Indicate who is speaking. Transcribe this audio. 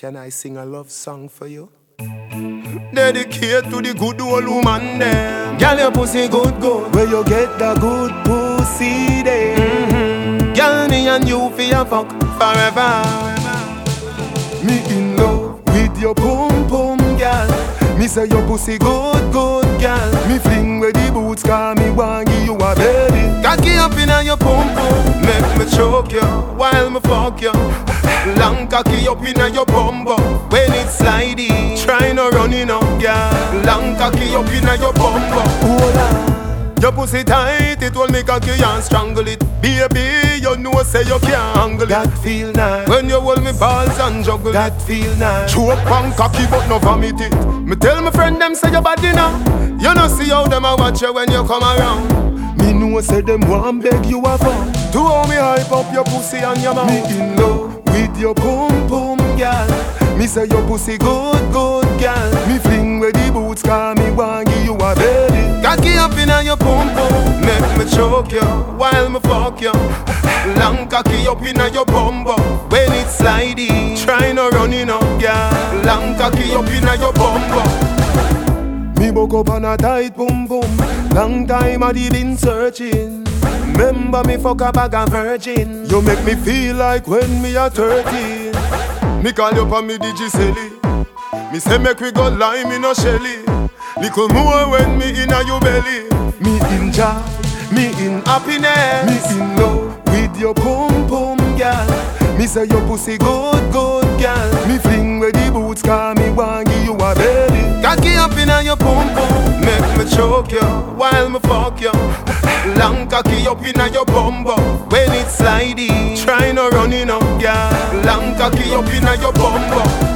Speaker 1: Can I sing a love song for you? Dedicate to the good old woman there. Girl, your pussy good, good. Where you get the good pussy there? Girl, me and you feel fuck forever. Me in love with your pum pum, girl. Me say your pussy good, good, girl. Me fling with the boots, cause me want give you a baby. Cocky up inna your pum pum, make me choke you while me fuck you. Long cocky up inna your bum bum, when it's slidey, try no running up, girl. Long cocky up inna your bum bum. Your pussy tight, it will make cocky and strangle it. Baby, you know say you can't handle it. That feel nice. When you hold me balls and juggle, that feel nice. Choke on cocky but no vomit it. Me tell my friend them say you body now. You know see how them a watch you when you come around. Me know say them want beg you a fun. To how me hype up your pussy and your mouth. Me in love with your pum pum, girl. Me say your pussy good, good, girl. Me fling with the boots, cause me want give you a baby. Cocky up inna your pum pum, make me choke you while me fuck you. Long cocky up inna your bum bum, when it's slidey, try no running up, girl. Long cocky up inna your bum bum. Me woke up on a tight pum pum. Long time I been searching. Remember me fuck a bag of virgin. You make me feel like when me a 13. Me call you pa me Digicelli. Me say make we go lime in a Shelly. Little more when me inna your belly. Me in joy, me in happiness. Me in love with your pum pum, girl. Me say your pussy good, good, girl. Me fling with the boots, cause me want give you a baby. Cocky up inna your pum pum, make me choke you while me fuck you. Long cocky up inna your bum bum, when it's slidey, try no running up, girl. Long cocky up inna your bum bum.